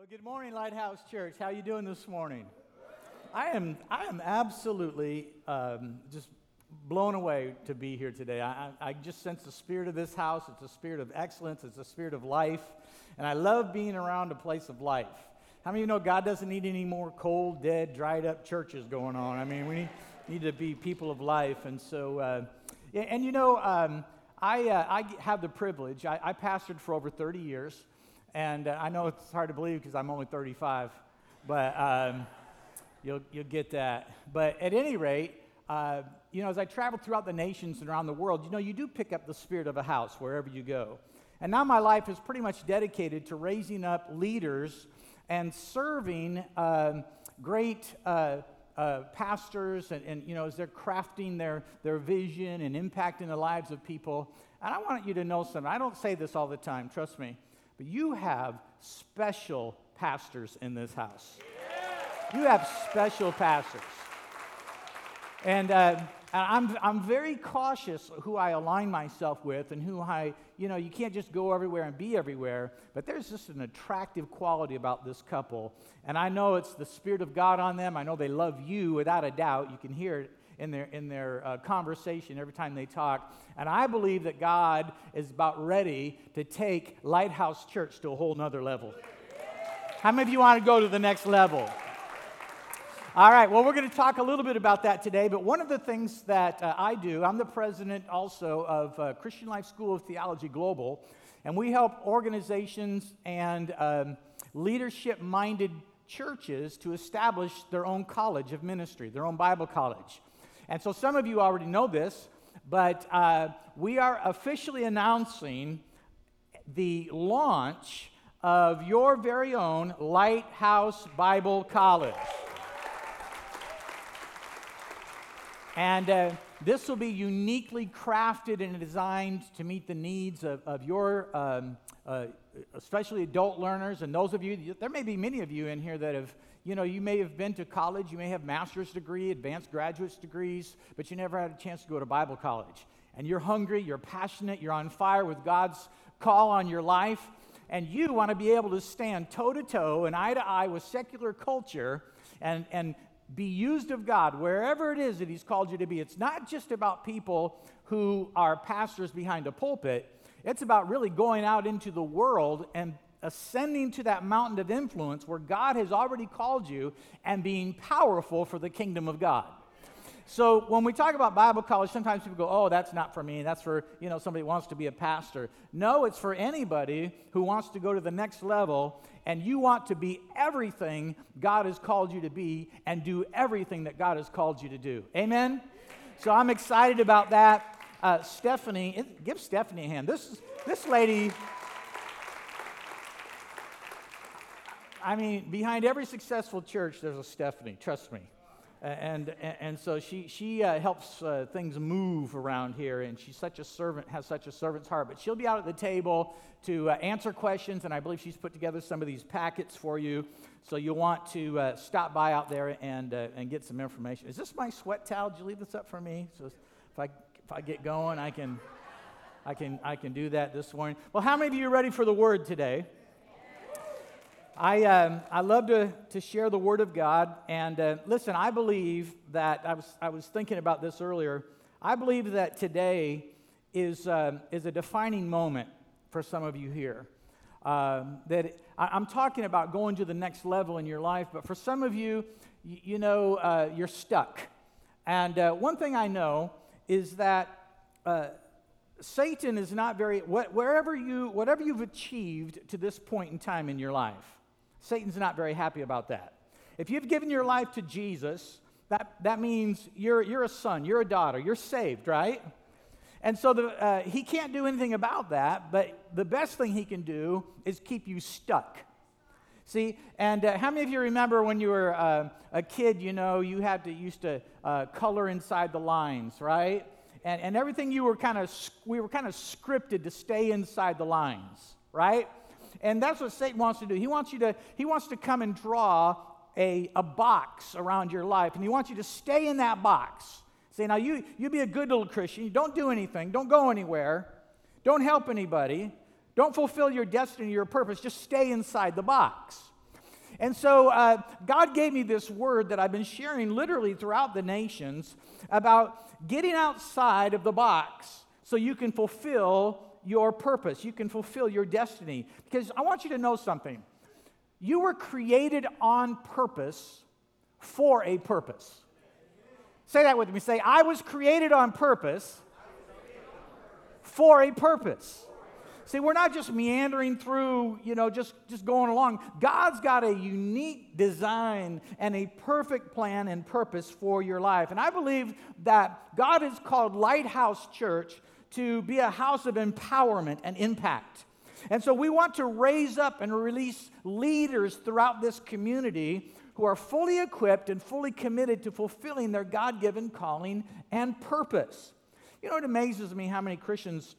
Well, good morning, Lighthouse Church. How you doing this morning? I am absolutely just blown away to be here today. I just sense the spirit of this house. It's a spirit of excellence. It's a spirit of life. And I love being around a place of life. How many of you know God doesn't need any more cold, dead, dried up churches going on? I mean, we need to be people of life. And so, I have the privilege. I pastored for over 30 years. And I know it's hard to believe because I'm only 35, but you'll get that. But at any rate, as I travel throughout the nations and around the world, you do pick up the spirit of a house wherever you go. And now my life is pretty much dedicated to raising up leaders and serving great pastors and as they're crafting their vision and impacting the lives of people. And I want you to know something. I don't say this all the time, trust me. But you have special pastors in this house. You have special pastors. And I'm very cautious who I align myself with and who you can't just go everywhere and be everywhere, but there's just an attractive quality about this couple. And I know it's the Spirit of God on them. I know they love you without a doubt. You can hear it in their conversation every time they talk. And I believe that God is about ready to take Lighthouse Church to a whole nother level. How many of you want to go to the next level? All right, well, we're going to talk a little bit about that today, but one of the things that I do, I'm the president also of Christian Life School of Theology Global, and we help organizations and leadership-minded churches to establish their own college of ministry, their own Bible college. And so some of you already know this, but we are officially announcing the launch of your very own Lighthouse Bible College. And this will be uniquely crafted and designed to meet the needs of your, especially adult learners. And those of you, there may be many of you in here that have, you may have been to college, you may have master's degree, advanced graduate degrees, but you never had a chance to go to Bible college. And you're hungry, you're passionate, you're on fire with God's call on your life, and you want to be able to stand toe-to-toe and eye-to-eye with secular culture and be used of God wherever it is that He's called you to be. It's not just about people who are pastors behind a pulpit. It's about really going out into the world and ascending to that mountain of influence where God has already called you and being powerful for the kingdom of God. So when we talk about Bible college, sometimes people go, oh, that's not for me. That's for, somebody who wants to be a pastor. No, it's for anybody who wants to go to the next level and you want to be everything God has called you to be and do everything that God has called you to do. Amen? So I'm excited about that. Stephanie, give Stephanie a hand. This lady, behind every successful church, there's a Stephanie, trust me. And so she helps things move around here, and she's such a servant, has such a servant's heart. But she'll be out at the table to answer questions, and I believe she's put together some of these packets for you. So you'll want to stop by out there and get some information. Is this my sweat towel? Did you leave this up for me? So if I get going, I can do that this morning. Well, how many of you are ready for the Word today? I love to share the Word of God, and listen, I believe that, I was thinking about this earlier, I believe that today is a defining moment for some of you here. I'm talking about going to the next level in your life, but for some of you, you're stuck. And one thing I know is that Satan is not whatever you've achieved to this point in time in your life, Satan's not very happy about that. If you've given your life to Jesus, that means you're a son, you're a daughter, you're saved, right? And so he can't do anything about that, but the best thing he can do is keep you stuck. See, and how many of you remember when you were a kid, you used to color inside the lines, right? And everything we were kind of scripted to stay inside the lines, right? And that's what Satan wants to do. He wants to come and draw a box around your life, and he wants you to stay in that box. Say, now you be a good little Christian. You don't do anything. Don't go anywhere. Don't help anybody. Don't fulfill your destiny, your purpose. Just stay inside the box. And so God gave me this word that I've been sharing literally throughout the nations about getting outside of the box so you can fulfill your purpose. You can fulfill your destiny. Because I want you to know something. You were created on purpose for a purpose. Say that with me. Say, I was created on purpose for a purpose. See, we're not just meandering through, just going along. God's got a unique design and a perfect plan and purpose for your life. And I believe that God has called Lighthouse Church to be a house of empowerment and impact. And so we want to raise up and release leaders throughout this community who are fully equipped and fully committed to fulfilling their God-given calling and purpose. It amazes me how many Christians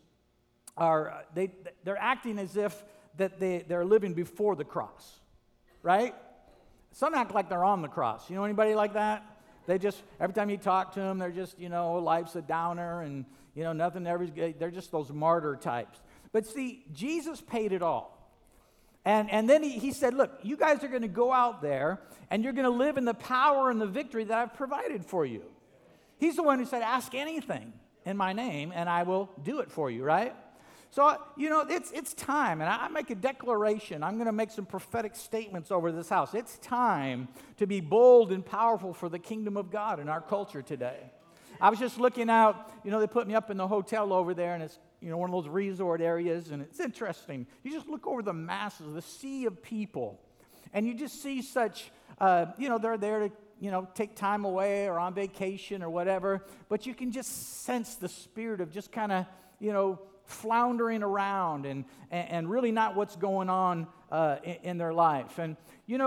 they're acting as if that they're living before the cross, right? Some act like they're on the cross. You know anybody like that? They just, every time you talk to them, they're just, life's a downer and, nothing ever, they're just those martyr types. But see, Jesus paid it all. And then he said, look, you guys are going to go out there and you're going to live in the power and the victory that I've provided for you. He's the one who said, ask anything in my name and I will do it for you, right? So, it's time, and I make a declaration. I'm going to make some prophetic statements over this house. It's time to be bold and powerful for the kingdom of God in our culture today. I was just looking out, they put me up in the hotel over there, and it's, one of those resort areas, and it's interesting. You just look over the masses, the sea of people, and you just see such, they're there to, take time away or on vacation or whatever, but you can just sense the spirit of just kind of, floundering around and really not what's going on in their life. And,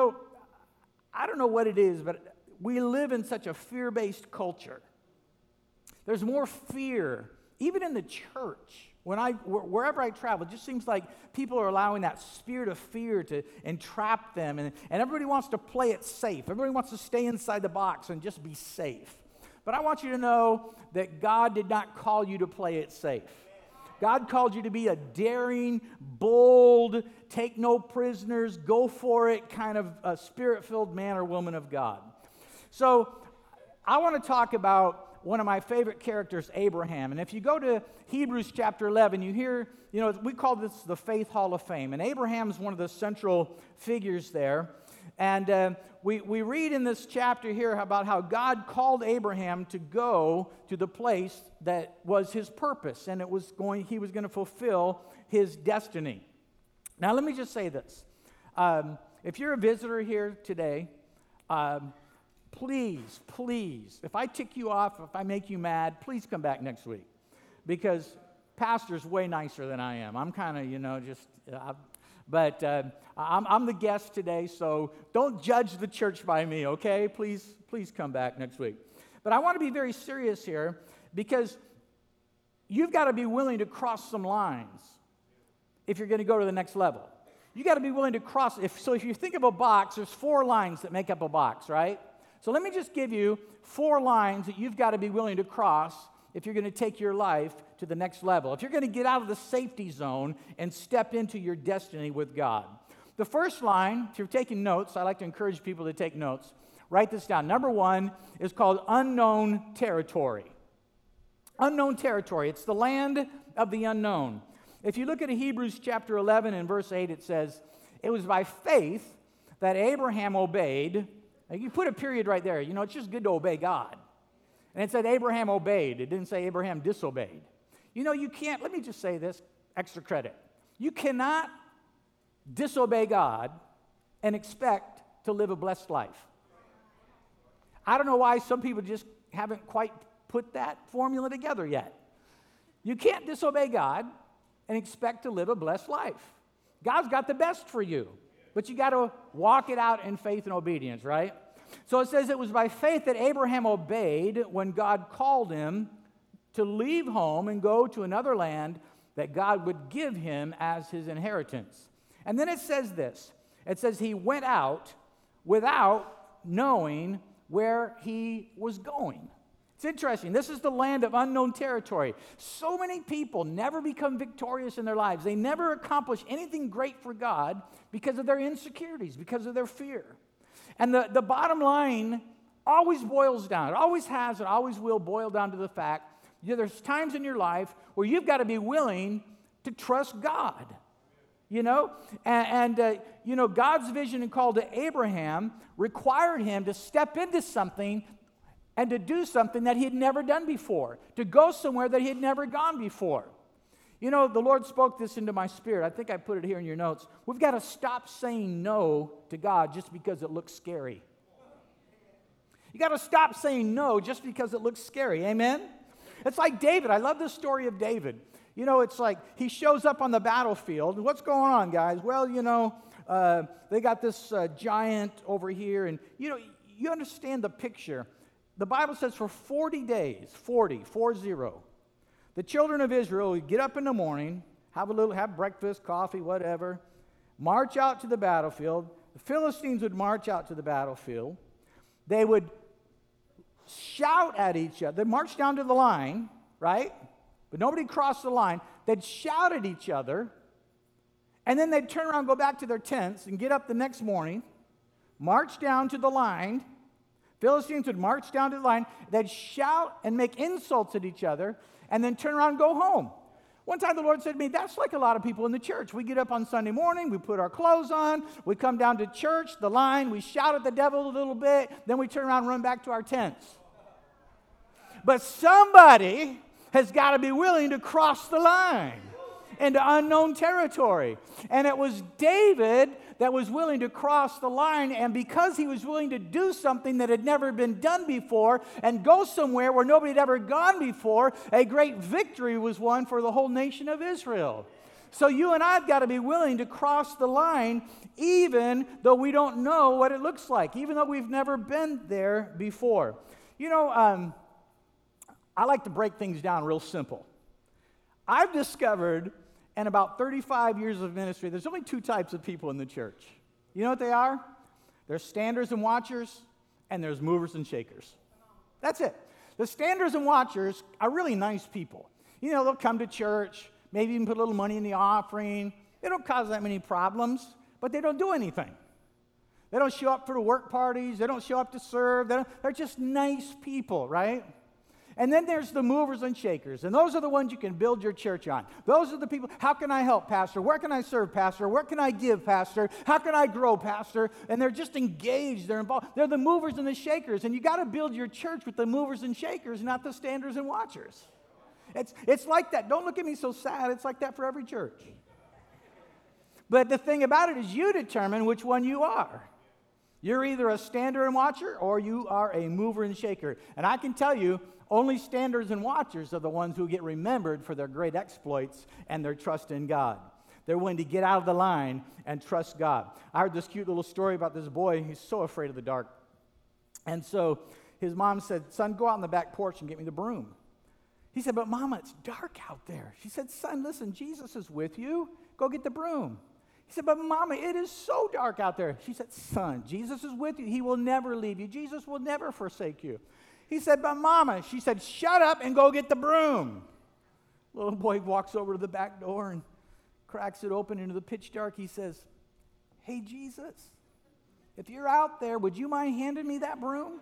I don't know what it is, but we live in such a fear-based culture. There's more fear, even in the church. Wherever I travel, it just seems like people are allowing that spirit of fear to entrap them, and everybody wants to play it safe. Everybody wants to stay inside the box and just be safe. But I want you to know that God did not call you to play it safe. God called you to be a daring, bold, take no prisoners, go for it kind of a spirit-filled man or woman of God. So I want to talk about one of my favorite characters, Abraham. And if you go to Hebrews chapter 11, you hear, we call this the Faith Hall of Fame. And Abraham's one of the central figures there. And we read in this chapter here about how God called Abraham to go to the place that was his purpose, and he was going to fulfill his destiny. Now, let me just say this. If you're a visitor here today, please, if I tick you off, if I make you mad, please come back next week, because Pastor's way nicer than I am. I'm kind of, But I'm the guest today, so don't judge the church by me, okay? Please come back next week. But I want to be very serious here, because you've got to be willing to cross some lines if you're going to go to the next level. You got to be willing to cross. If you think of a box, there's 4 lines that make up a box, right? So let me just give you 4 lines that you've got to be willing to cross if you're going to take your life to the next level, if you're going to get out of the safety zone and step into your destiny with God. The first line, if you're taking notes, I like to encourage people to take notes. Write this down. Number 1 is called unknown territory. Unknown territory. It's the land of the unknown. If you look at Hebrews chapter 11 and verse 8, it says, it was by faith that Abraham obeyed. Now, you put a period right there. It's just good to obey God. And it said Abraham obeyed. It didn't say Abraham disobeyed. You can't, let me just say this, extra credit. You cannot disobey God and expect to live a blessed life. I don't know why some people just haven't quite put that formula together yet. You can't disobey God and expect to live a blessed life. God's got the best for you, but you got to walk it out in faith and obedience, right? So it says it was by faith that Abraham obeyed when God called him to leave home and go to another land that God would give him as his inheritance. And then it says this. It says he went out without knowing where he was going. It's interesting. This is the land of unknown territory. So many people never become victorious in their lives. They never accomplish anything great for God because of their insecurities, because of their fear. And the bottom line always boils down, it always has and always will boil down to the fact that there's times in your life where you've got to be willing to trust God. You know, God's vision and call to Abraham required him to step into something and to do something that he had never done before, to go somewhere that he had never gone before. You know, the Lord spoke this into my spirit. I think I put it here in your notes. We've got to stop saying no to God just because it looks scary. You got to stop saying no just because it looks scary. Amen? It's like David. I love the story of David. You know, it's like he shows up on the battlefield. And what's going on, guys? Well, they got this giant over here. And, you understand the picture. The Bible says for 40 days, 40, the children of Israel would get up in the morning, have breakfast, coffee, whatever, march out to the battlefield. The Philistines would march out to the battlefield. They would shout at each other. They'd march down to the line, right? But nobody crossed the line. They'd shout at each other, and then they'd turn around and go back to their tents and get up the next morning, march down to the line. Philistines would march down to the line. They'd shout and make insults at each other, and then turn around and go home. One time the Lord said to me, that's like a lot of people in the church. We get up on Sunday morning, we put our clothes on, we come down to church, the line, we shout at the devil a little bit, then we turn around and run back to our tents. But somebody has got to be willing to cross the line into unknown territory. And it was David that was willing to cross the line, and because he was willing to do something that had never been done before and go somewhere where nobody had ever gone before, a great victory was won for the whole nation of Israel. So you and I have got to be willing to cross the line even though we don't know what it looks like, even though we've never been there before. I like to break things down real simple. I've discovered in about 35 years of ministry, there's only two types of people in the church. You know what they are? There's standers and watchers, and there's movers and shakers. That's it. The standers and watchers are really nice people. They'll come to church, maybe even put a little money in the offering. They don't cause that many problems, but they don't do anything. They don't show up for the work parties. They don't show up to serve. They're just nice people, right? And then there's the movers and shakers, and those are the ones you can build your church on. Those are the people, how can I help, Pastor? Where can I serve, Pastor? Where can I give, Pastor? How can I grow, Pastor? And they're just engaged, they're involved. They're the movers and the shakers, and you got to build your church with the movers and shakers, not the standers and watchers. It's like that. Don't look at me so sad. It's like that for every church. But the thing about it is you determine which one you are. You're either a stander and watcher or you are a mover and shaker. And I can tell you, only standers and watchers are the ones who get remembered for their great exploits and their trust in God. They're willing to get out of the line and trust God. I heard this cute little story about this boy. He's so afraid of the dark. And so his mom said, son, go out on the back porch and get me the broom. He said, but Mama, it's dark out there. She said, son, listen, Jesus is with you. Go get the broom. He said, but Mama, it is so dark out there. She said, son, Jesus is with you. He will never leave you. Jesus will never forsake you. He said, but Mama, she said, shut up and go get the broom. Little boy walks over to the back door and cracks it open into the pitch dark. He says, hey, Jesus, if you're out there, would you mind handing me that broom?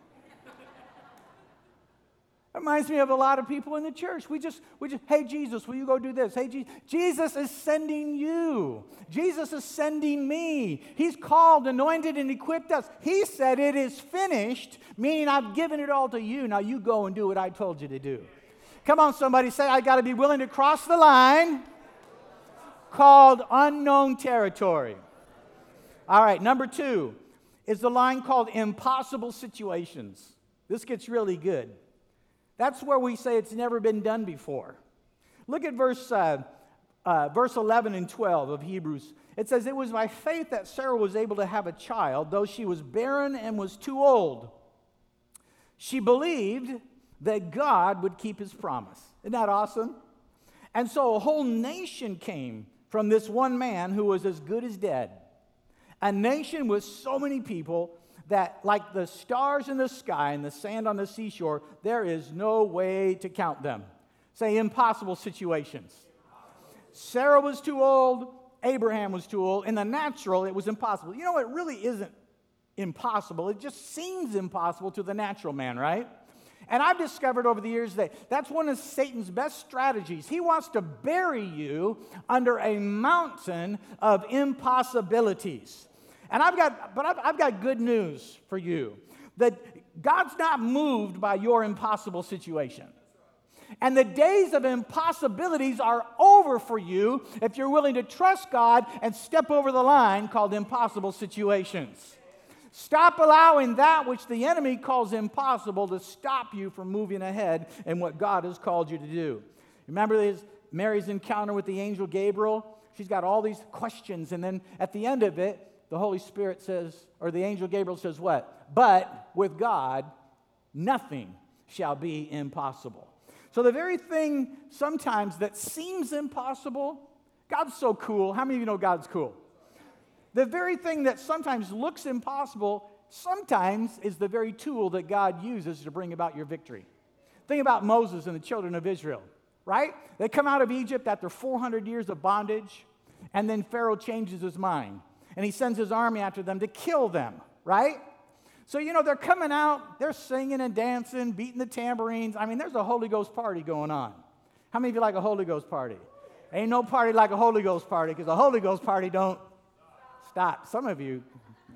It reminds me of a lot of people in the church. We just, hey, Jesus, will you go do this? Hey, Jesus is sending you. Jesus is sending me. He's called, anointed, and equipped us. He said it is finished, meaning I've given it all to you. Now you go and do what I told you to do. Come on, somebody, say, I got to be willing to cross the line called unknown territory. All right, number 2 is the line called impossible situations. This gets really good. That's where we say it's never been done before. Look at verse 11 and 12 of Hebrews. It says, it was by faith that Sarah was able to have a child, though she was barren and was too old. She believed that God would keep his promise. Isn't that awesome? And so a whole nation came from this one man who was as good as dead. A nation with so many people that like the stars in the sky and the sand on the seashore, there is no way to count them. Say impossible situations. Sarah was too old. Abraham was too old. In the natural, it was impossible. You know, it really isn't impossible. It just seems impossible to the natural man, right? And I've discovered over the years that that's one of Satan's best strategies. He wants to bury you under a mountain of impossibilities. And I've got good news for you, that God's not moved by your impossible situation. And the days of impossibilities are over for you if you're willing to trust God and step over the line called impossible situations. Stop allowing that which the enemy calls impossible to stop you from moving ahead in what God has called you to do. Remember Mary's encounter with the angel Gabriel? She's got all these questions, and then at the end of it, the Holy Spirit says, or the angel Gabriel says what? But with God, nothing shall be impossible. So the very thing sometimes that seems impossible, God's so cool. How many of you know God's cool? The very thing that sometimes looks impossible sometimes is the very tool that God uses to bring about your victory. Think about Moses and the children of Israel, right? They come out of Egypt after 400 years of bondage, and then Pharaoh changes his mind, and he sends his army after them to kill them, right? So, you know, they're coming out, they're singing and dancing, beating the tambourines. I mean, there's a Holy Ghost party going on. How many of you like a Holy Ghost party? Ain't no party like a Holy Ghost party, because a Holy Ghost party don't stop. Some of you,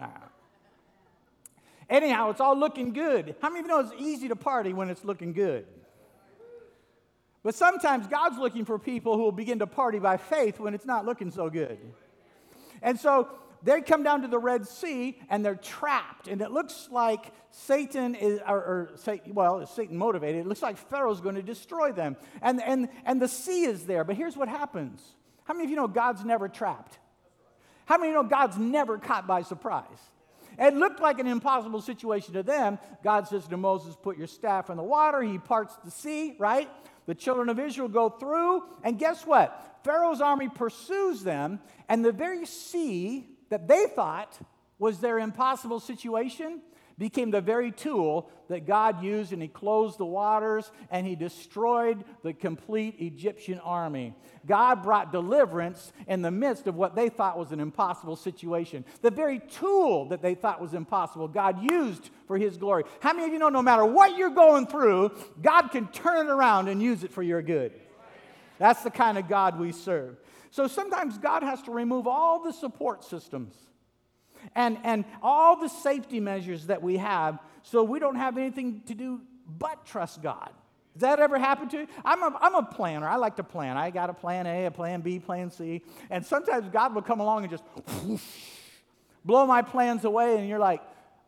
Anyhow, it's all looking good. How many of you know it's easy to party when it's looking good? But sometimes God's looking for people who will begin to party by faith when it's not looking so good. And so they come down to the Red Sea, and they're trapped. And it looks like Satan is, it's Satan motivated. It looks like Pharaoh's going to destroy them. And the sea is there. But here's what happens. How many of you know God's never trapped? How many of you know God's never caught by surprise? It looked like an impossible situation to them. God says to Moses, put your staff in the water. He parts the sea, right? The children of Israel go through, and guess what? Pharaoh's army pursues them, and the very sea that they thought was their impossible situation became the very tool that God used, and he closed the waters, and he destroyed the complete Egyptian army. God brought deliverance in the midst of what they thought was an impossible situation. The very tool that they thought was impossible, God used for his glory. How many of you know no matter what you're going through, God can turn it around and use it for your good? That's the kind of God we serve. So sometimes God has to remove all the support systems and all the safety measures that we have, so we don't have anything to do but trust God. Does that ever happen to you? I'm a planner. I like to plan. I got a plan A, a plan B, plan C. And sometimes God will come along and just whoosh, blow my plans away, and you're like,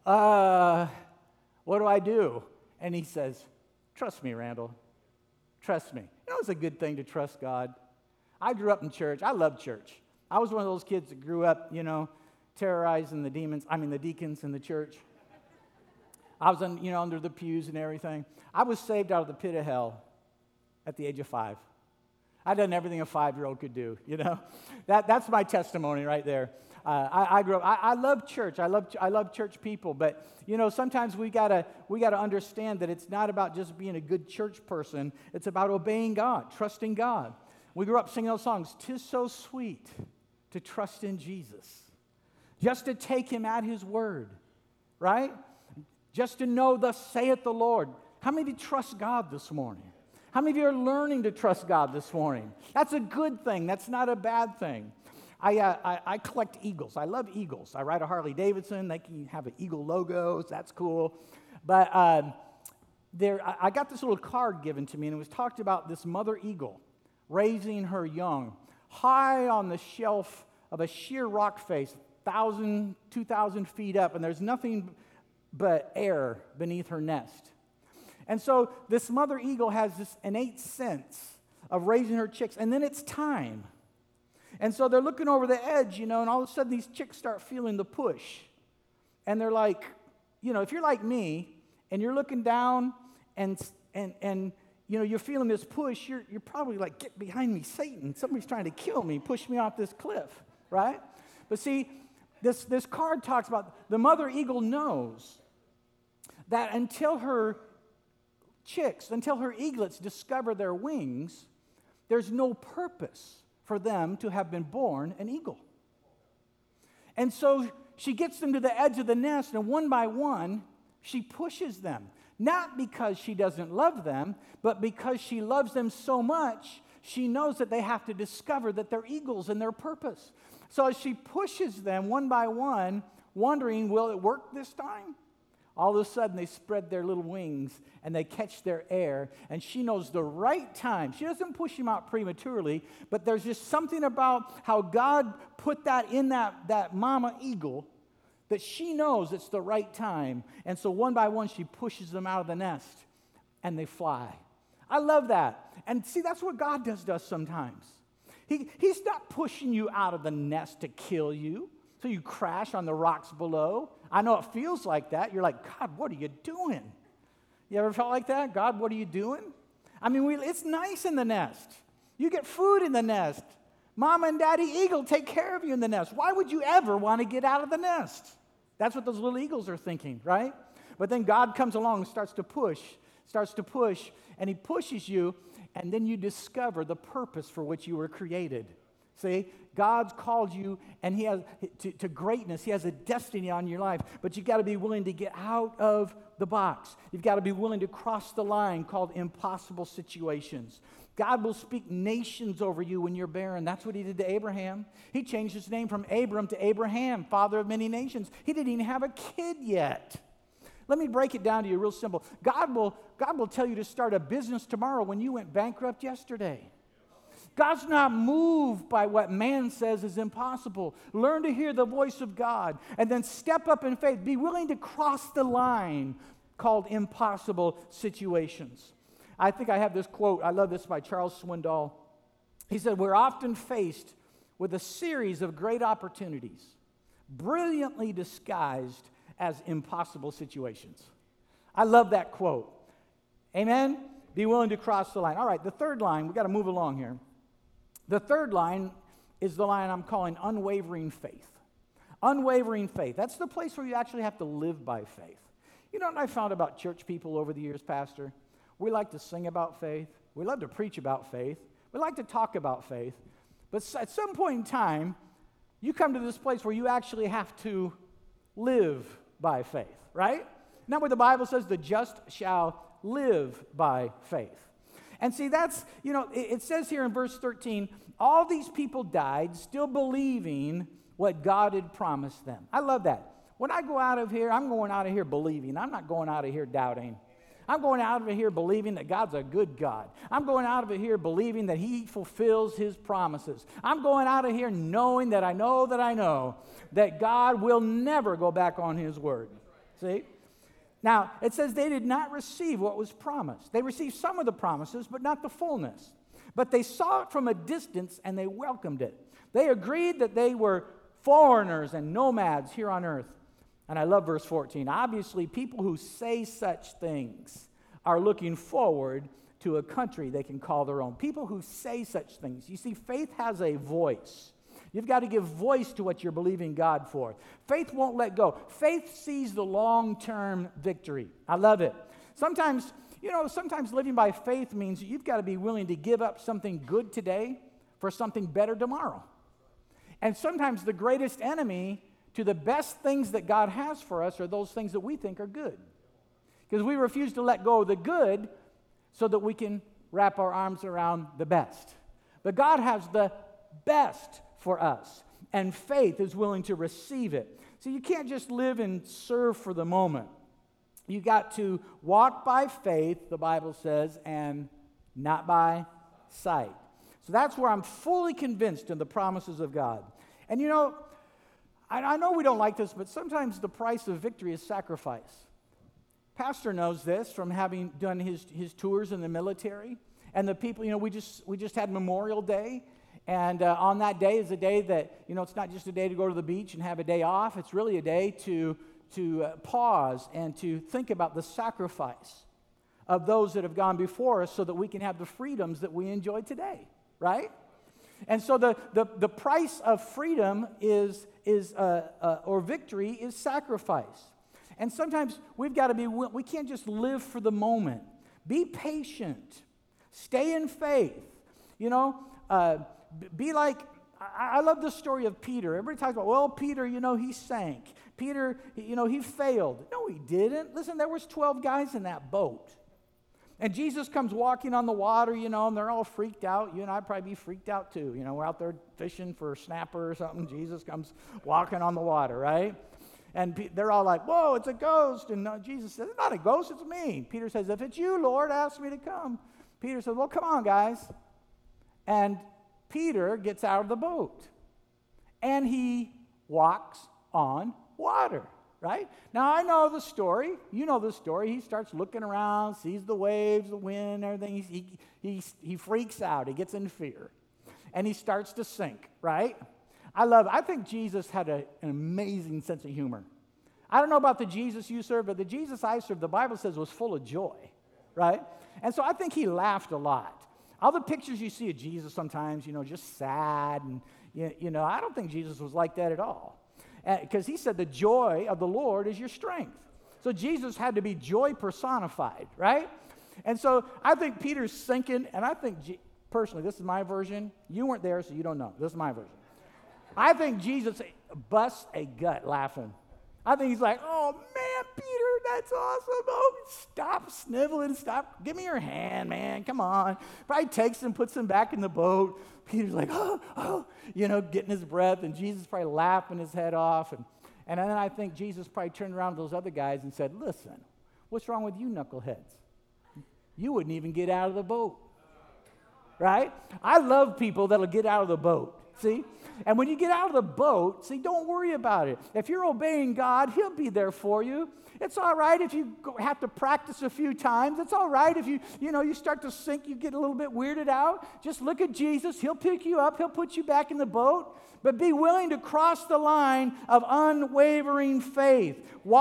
what do I do? And he says, trust me, Randall. Trust me. You know, it's a good thing to trust God. I grew up in church. I love church. I was one of those kids that grew up, terrorizing the deacons in the church. I was under the pews and everything. I was saved out of the pit of hell at the age of 5. I'd done everything a 5-year-old could do, That's my testimony right there. I grew up. I love church. I love church people. But sometimes we gotta understand that it's not about just being a good church person. It's about obeying God, trusting God. We grew up singing those songs. 'Tis so sweet to trust in Jesus, just to take him at his word, right? Just to know, thus saith the Lord. How many of you trust God this morning? How many of you are learning to trust God this morning? That's a good thing. That's not a bad thing. I collect eagles. I love eagles. I ride a Harley Davidson. They can have an eagle logo. That's cool. But I got this little card given to me, and it was talked about this mother eagle raising her young high on the shelf of a sheer rock face, 1,000, 2,000 feet up, and there's nothing but air beneath her nest. And so this mother eagle has this innate sense of raising her chicks, and then it's time. And so they're looking over the edge, and all of a sudden these chicks start feeling the push. And they're like, if you're like me, and you're looking down, and you're feeling this push, you're probably like, get behind me, Satan. Somebody's trying to kill me, push me off this cliff, right? But see, this card talks about the mother eagle knows that until her eaglets discover their wings, there's no purpose for them to have been born an eagle. And so she gets them to the edge of the nest, and one by one, she pushes them. Not because she doesn't love them, but because she loves them so much, she knows that they have to discover that they're eagles and their purpose. So as she pushes them one by one, wondering, will it work this time? All of a sudden, they spread their little wings and they catch their air, and she knows the right time. She doesn't push him out prematurely, but there's just something about how God put that in that mama eagle that she knows it's the right time. And so one by one, she pushes them out of the nest, and they fly. I love that. And see, that's what God does to us sometimes. He's not pushing you out of the nest to kill you, so you crash on the rocks below. I know it feels like that. You're like, God, what are you doing? You ever felt like that? God, what are you doing? I mean, it's nice in the nest. You get food in the nest. Mama and Daddy Eagle take care of you in the nest. Why would you ever want to get out of the nest? That's what those little eagles are thinking, right? But then God comes along and starts to push, and he pushes you, and then you discover the purpose for which you were created. See, God's called you, and He has to greatness. He has a destiny on your life, but you've got to be willing to get out of the box. You've got to be willing to cross the line called impossible situations. God will speak nations over you when you're barren. That's what He did to Abraham. He changed his name from Abram to Abraham, father of many nations. He didn't even have a kid yet. Let me break it down to you real simple. God will tell you to start a business tomorrow when you went bankrupt yesterday. God's not moved by what man says is impossible. Learn to hear the voice of God and then step up in faith. Be willing to cross the line called impossible situations. I think I have this quote. I love this by Charles Swindoll. He said, we're often faced with a series of great opportunities, brilliantly disguised as impossible situations. I love that quote. Amen? Be willing to cross the line. All right, the third line, we've got to move along here. The third line is the line I'm calling unwavering faith. Unwavering faith. That's the place where you actually have to live by faith. You know what I found about church people over the years, Pastor? We like to sing about faith. We love to preach about faith. We like to talk about faith. But at some point in time, you come to this place where you actually have to live by faith, right? Isn't that what the Bible says? The just shall live by faith. And see, that's, it says here in verse 13, all these people died still believing what God had promised them. I love that. When I go out of here, I'm going out of here believing. I'm not going out of here doubting. I'm going out of here believing that God's a good God. I'm going out of here believing that He fulfills His promises. I'm going out of here knowing that I know that God will never go back on His word. See? Now, it says they did not receive what was promised. They received some of the promises, but not the fullness. But they saw it from a distance, and they welcomed it. They agreed that they were foreigners and nomads here on earth. And I love verse 14. Obviously, people who say such things are looking forward to a country they can call their own. People who say such things. You see, faith has a voice. You've got to give voice to what you're believing God for. Faith won't let go. Faith sees the long-term victory. I love it. Sometimes living by faith means you've got to be willing to give up something good today for something better tomorrow. And sometimes the greatest enemy to the best things that God has for us are those things that we think are good. Because we refuse to let go of the good so that we can wrap our arms around the best. But God has the best for us, and faith is willing to receive it. So you can't just live and serve for the moment. You got to walk by faith, the Bible says, and not by sight. So that's where I'm fully convinced in the promises of God. And I know we don't like this, but sometimes the price of victory is sacrifice. Pastor knows this from having done his tours in the military. And the people, we just had Memorial Day. And on that day is a day that, it's not just a day to go to the beach and have a day off. It's really a day to pause and to think about the sacrifice of those that have gone before us so that we can have the freedoms that we enjoy today, right? And so the price of freedom or victory is sacrifice. And sometimes we've got to we can't just live for the moment. Be patient. Stay in faith. Be like, I love the story of Peter. Everybody talks about, well, Peter, he sank. Peter, he failed. No, he didn't. Listen, there was 12 guys in that boat. And Jesus comes walking on the water, and they're all freaked out. You and I'd probably be freaked out too. We're out there fishing for a snapper or something. Jesus comes walking on the water, right? And they're all like, whoa, it's a ghost. And Jesus says, it's not a ghost, it's me. Peter says, if it's you, Lord, ask me to come. Peter says, well, come on, guys. And Peter gets out of the boat. And he walks on water, right? Now, I know the story. You know the story. He starts looking around, sees the waves, the wind, everything. He freaks out. He gets in fear. And he starts to sink, right? I think Jesus had an amazing sense of humor. I don't know about the Jesus you serve, but the Jesus I serve, the Bible says, was full of joy, right? And so I think he laughed a lot. All the pictures you see of Jesus sometimes, just sad, and, I don't think Jesus was like that at all. Because he said the joy of the Lord is your strength. So Jesus had to be joy personified, right? And so I think Peter's sinking, and I think, personally, this is my version. You weren't there, so you don't know. This is my version. I think Jesus busts a gut laughing. I think he's like, oh, man, Peter, that's awesome. Oh, stop sniveling. Stop. Give me your hand, man. Come on. Probably takes him, puts him back in the boat. Peter's like, oh, getting his breath. And Jesus probably laughing his head off. And then I think Jesus probably turned around to those other guys and said, listen, what's wrong with you knuckleheads? You wouldn't even get out of the boat. Right? I love people that'll get out of the boat. See? And when you get out of the boat, don't worry about it. If you're obeying God, he'll be there for you. It's all right if you have to practice a few times. It's all right if you start to sink, you get a little bit weirded out. Just look at Jesus. He'll pick you up. He'll put you back in the boat. But be willing to cross the line of unwavering faith.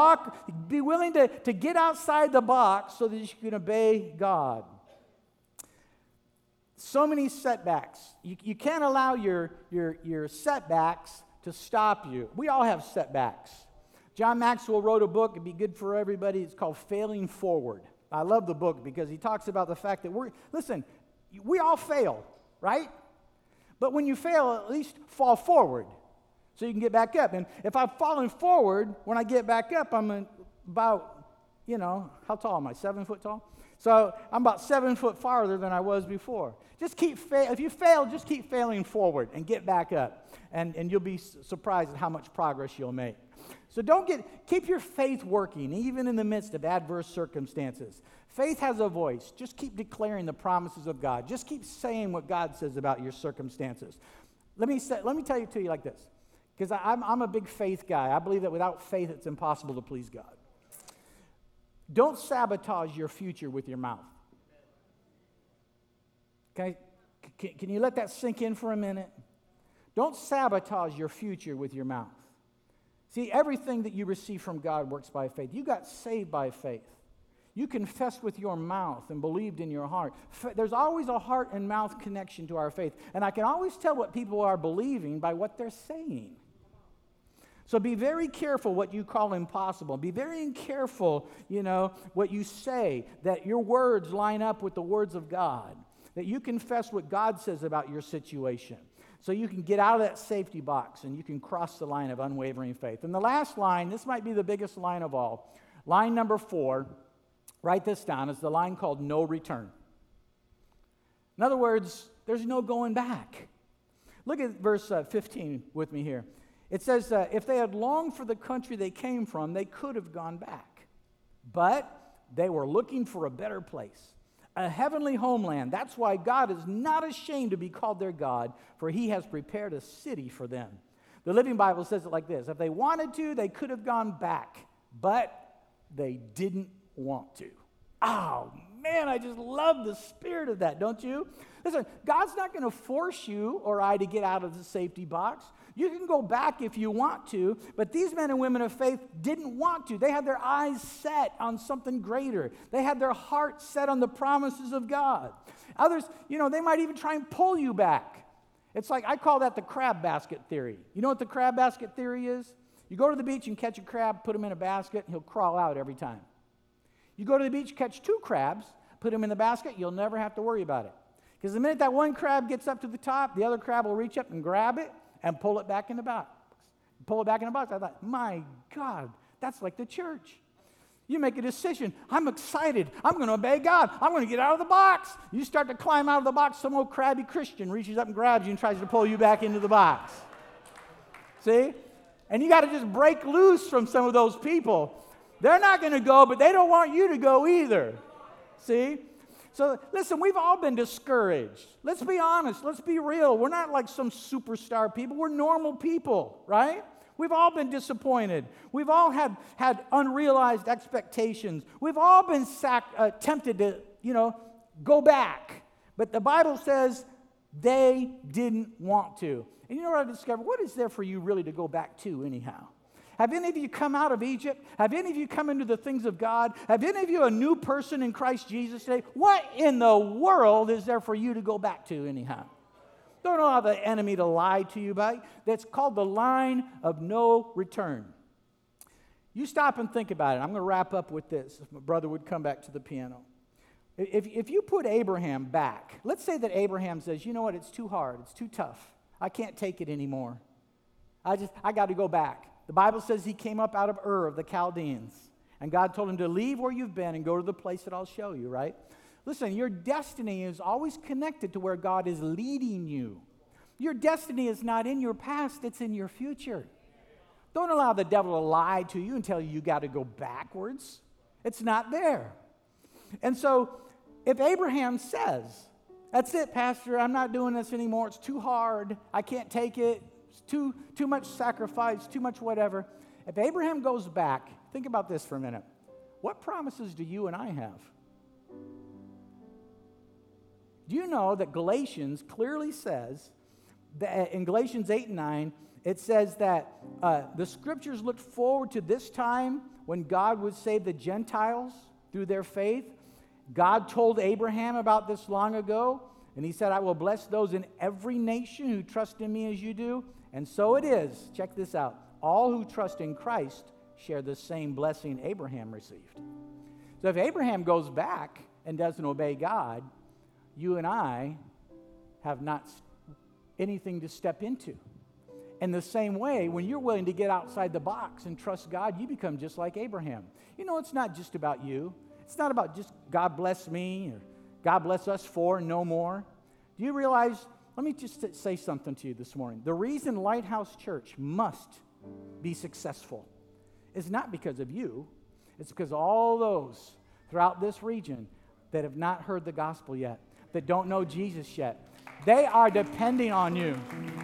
Be willing to get outside the box so that you can obey God. So many setbacks. You can't allow your setbacks to stop you. We all have setbacks. John Maxwell wrote a book, it'd be good for everybody. It's called Failing Forward. I love the book because he talks about the fact that we all fail, right? But when you fail, at least fall forward so you can get back up. And if I'm falling forward, when I get back up, I'm about, how tall am I? 7 foot tall? So I'm about 7 foot farther than I was before. If you fail, just keep failing forward and get back up. And you'll be surprised at how much progress you'll make. So keep your faith working, even in the midst of adverse circumstances. Faith has a voice. Just keep declaring the promises of God. Just keep saying what God says about your circumstances. Let me tell you to you like this, because I'm a big faith guy. I believe that without faith, it's impossible to please God. Don't sabotage your future with your mouth. Can you let that sink in for a minute? Don't sabotage your future with your mouth. See, everything that you receive from God works by faith. You got saved by faith. You confessed with your mouth and believed in your heart. There's always a heart and mouth connection to our faith. And I can always tell what people are believing by what they're saying. So be very careful what you call impossible. Be very careful, what you say, that your words line up with the words of God, that you confess what God says about your situation, so you can get out of that safety box and you can cross the line of unwavering faith. And the last line, this might be the biggest line of all, line number 4, write this down, is the line called no return. In other words, there's no going back. Look at verse 15 with me here. It says, if they had longed for the country they came from, they could have gone back. But they were looking for a better place, a heavenly homeland. That's why God is not ashamed to be called their God, for he has prepared a city for them. The Living Bible says it like this: if they wanted to, they could have gone back, but they didn't want to. Oh, man, I just love the spirit of that, don't you? Listen, God's not going to force you or I to get out of the safety box. You can go back if you want to, but these men and women of faith didn't want to. They had their eyes set on something greater. They had their hearts set on the promises of God. Others, they might even try and pull you back. It's like, I call that the crab basket theory. You know what the crab basket theory is? You go to the beach and catch a crab, put him in a basket, and he'll crawl out every time. You go to the beach, catch 2 crabs, put them in the basket, you'll never have to worry about it. Because the minute that one crab gets up to the top, the other crab will reach up and grab it and pull it back in the box. Pull it back in the box. I thought, my God, that's like the church. You make a decision. I'm excited. I'm going to obey God. I'm going to get out of the box. You start to climb out of the box, some old crabby Christian reaches up and grabs you and tries to pull you back into the box. See? And you got to just break loose from some of those people. They're not going to go, but they don't want you to go either. See? So listen, we've all been discouraged. Let's be honest. Let's be real. We're not like some superstar people. We're normal people, right? We've all been disappointed. We've all had unrealized expectations. We've all been tempted to, go back. But the Bible says they didn't want to. And you know what I discovered? What is there for you really to go back to anyhow? Have any of you come out of Egypt? Have any of you come into the things of God? Have any of you a new person in Christ Jesus today? What in the world is there for you to go back to anyhow? Don't allow the enemy to lie to you about it. That's called the line of no return. You stop and think about it. I'm going to wrap up with this, if my brother would come back to the piano. If you put Abraham back, let's say that Abraham says, you know what, it's too hard, it's too tough. I can't take it anymore. I got to go back. The Bible says he came up out of Ur of the Chaldeans. And God told him to leave where you've been and go to the place that I'll show you, right? Listen, your destiny is always connected to where God is leading you. Your destiny is not in your past, it's in your future. Don't allow the devil to lie to you and tell you got to go backwards. It's not there. And so if Abraham says, that's it, Pastor, I'm not doing this anymore, it's too hard, I can't take it, it's too much sacrifice, too much whatever. If Abraham goes back, think about this for a minute. What promises do you and I have? Do you know that Galatians clearly says, that in Galatians 8 and 9, it says that the Scriptures looked forward to this time when God would save the Gentiles through their faith. God told Abraham about this long ago, and he said, I will bless those in every nation who trust in me as you do. And so it is. Check this out. All who trust in Christ share the same blessing Abraham received. So if Abraham goes back and doesn't obey God, you and I have not anything to step into. In the same way, when you're willing to get outside the box and trust God, you become just like Abraham. You know, it's not just about you. It's not about just God bless me or God bless us for and no more. Do you realize, let me just say something to you this morning. The reason Lighthouse Church must be successful is not because of you. It's because all those throughout this region that have not heard the gospel yet, that don't know Jesus yet, they are depending on you.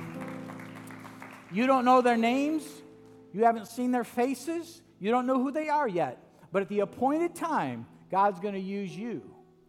You don't know their names. You haven't seen their faces. You don't know who they are yet. But at the appointed time, God's going to use you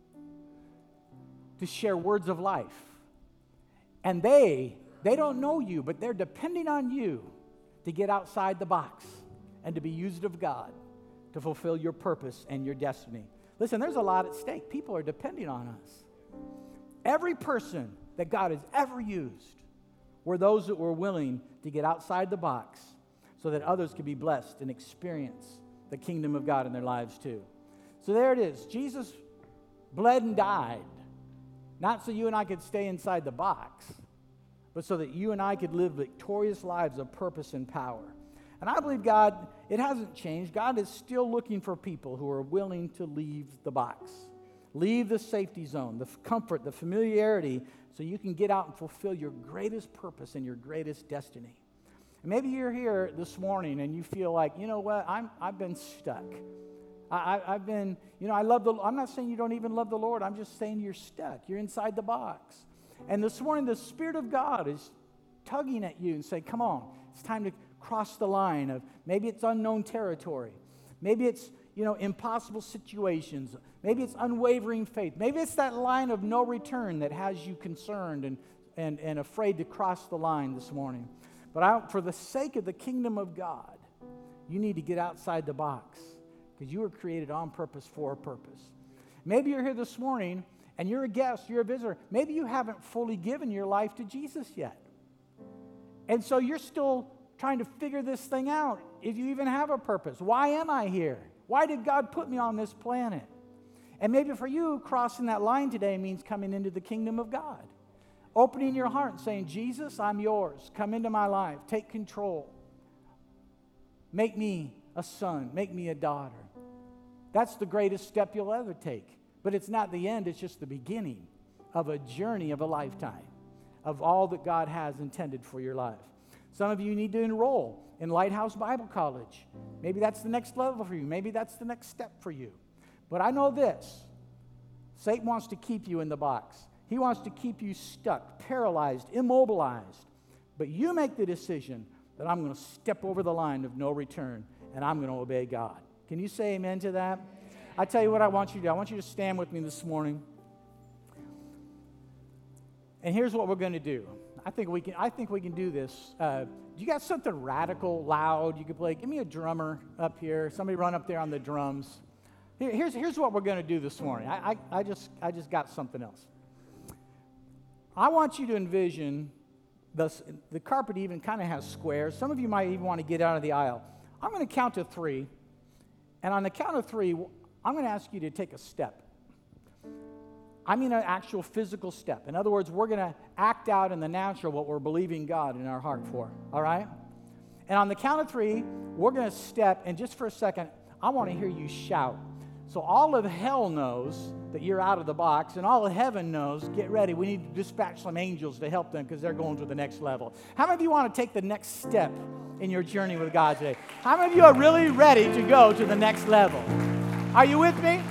to share words of life. And they don't know you, but they're depending on you to get outside the box and to be used of God to fulfill your purpose and your destiny. Listen, there's a lot at stake. People are depending on us. Every person that God has ever used were those that were willing to get outside the box so that others could be blessed and experience the kingdom of God in their lives too. So there it is. Jesus bled and died, not so you and I could stay inside the box, but so that you and I could live victorious lives of purpose and power. And I believe God, it hasn't changed. God is still looking for people who are willing to leave the box, leave the safety zone, the comfort, the familiarity, so you can get out and fulfill your greatest purpose and your greatest destiny. And maybe you're here this morning and you feel like, you know what, I've been stuck. I've been, I love I'm not saying you don't even love the Lord. I'm just saying you're stuck. You're inside the box. And this morning, the Spirit of God is tugging at you and saying, come on, it's time to cross the line of maybe it's unknown territory. Maybe it's, impossible situations. Maybe it's unwavering faith. Maybe it's that line of no return that has you concerned and afraid to cross the line this morning. But for the sake of the kingdom of God, you need to get outside the box because you were created on purpose for a purpose. Maybe you're here this morning and you're a guest, you're a visitor. Maybe you haven't fully given your life to Jesus yet. And so you're still trying to figure this thing out, if you even have a purpose. Why am I here? Why did God put me on this planet? And maybe for you, crossing that line today means coming into the kingdom of God. Opening your heart and saying, Jesus, I'm yours. Come into my life. Take control. Make me a son. Make me a daughter. That's the greatest step you'll ever take. But it's not the end. It's just the beginning of a journey of a lifetime of all that God has intended for your life. Some of you need to enroll in Lighthouse Bible College. Maybe that's the next level for you. Maybe that's the next step for you. But I know this. Satan wants to keep you in the box. He wants to keep you stuck, paralyzed, immobilized. But you make the decision that I'm going to step over the line of no return, and I'm going to obey God. Can you say amen to that? I tell you what I want you to do. I want you to stand with me this morning. And here's what we're going to do. I think we can do this. Do you got something radical, loud you could play? Give me a drummer up here. Somebody run up there on the drums. Here's what we're going to do this morning. I just got something else. I want you to envision the carpet even kind of has squares. Some of you might even want to get out of the aisle. I'm going to count to 3. And on the count of 3, I'm going to ask you to take a step. I mean an actual physical step. In other words, we're going to act out in the natural what we're believing God in our heart for. All right? And on the count of 3, we're going to step. And just for a second, I want to hear you shout. So all of hell knows that you're out of the box, and all of heaven knows, get ready. We need to dispatch some angels to help them because they're going to the next level. How many of you want to take the next step in your journey with God today? How many of you are really ready to go to the next level? Are you with me?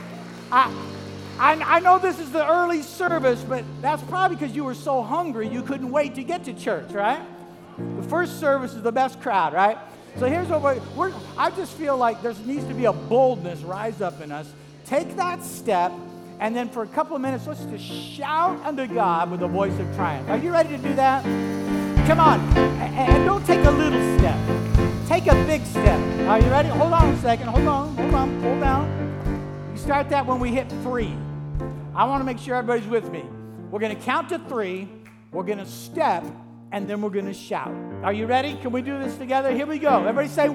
I know this is the early service, but that's probably because you were so hungry you couldn't wait to get to church, right? The first service is the best crowd, right? So here's what I just feel like there needs to be a boldness rise up in us. Take that step, and then for a couple of minutes, let's just shout unto God with a voice of triumph. Are you ready to do that? Come on. And don't take a little step. Take a big step. Are you ready? Hold on a second. Hold down. You start that when we hit 3. I want to make sure everybody's with me. We're going to count to 3. We're going to step, and then we're going to shout. Are you ready? Can we do this together? Here we go. Everybody say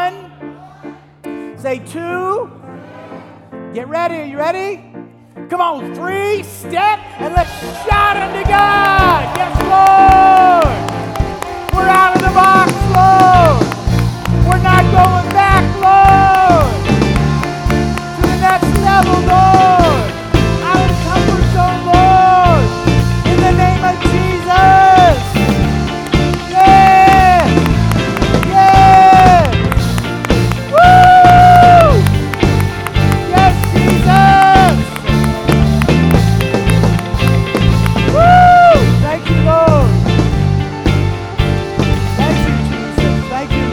1. Say 2. Get ready. Are you ready? Come on. 3. Step, and let's shout unto God. Yes, Lord. We're out of the box, Lord. We're not going back, Lord. To the next level, Lord. Out of the comfort zone, Lord. In the name of Jesus. Yeah. Yeah. Woo! Yes, Jesus. Woo! Thank you, Lord. Thank you, Jesus. Thank you,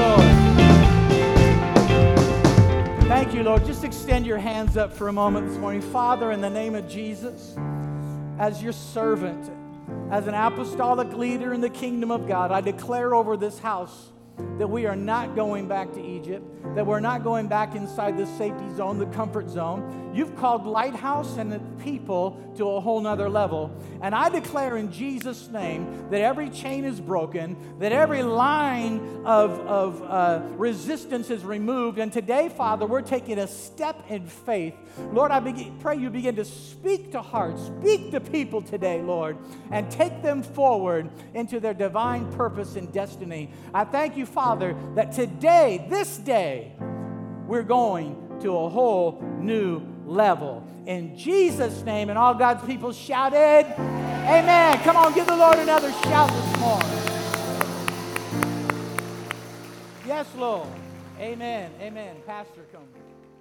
Lord. Thank you, Lord. Just extend your hands up for a moment this morning. Father, in the name of Jesus, as your servant, as an apostolic leader in the kingdom of God, I declare over this house that we are not going back to Egypt, that we're not going back inside the safety zone, the comfort zone. You've called Lighthouse and the people to a whole nother level. And I declare in Jesus' name that every chain is broken, that every line of resistance is removed. And today, Father, we're taking a step in faith. Lord, I pray you begin to speak to hearts, speak to people today, Lord, and take them forward into their divine purpose and destiny. I thank you, Father, that today, this day, we're going to a whole new level. In Jesus' name, and all God's people shouted, amen. Come on, give the Lord another shout this morning. Yes, Lord. Amen. Amen. Pastor, come.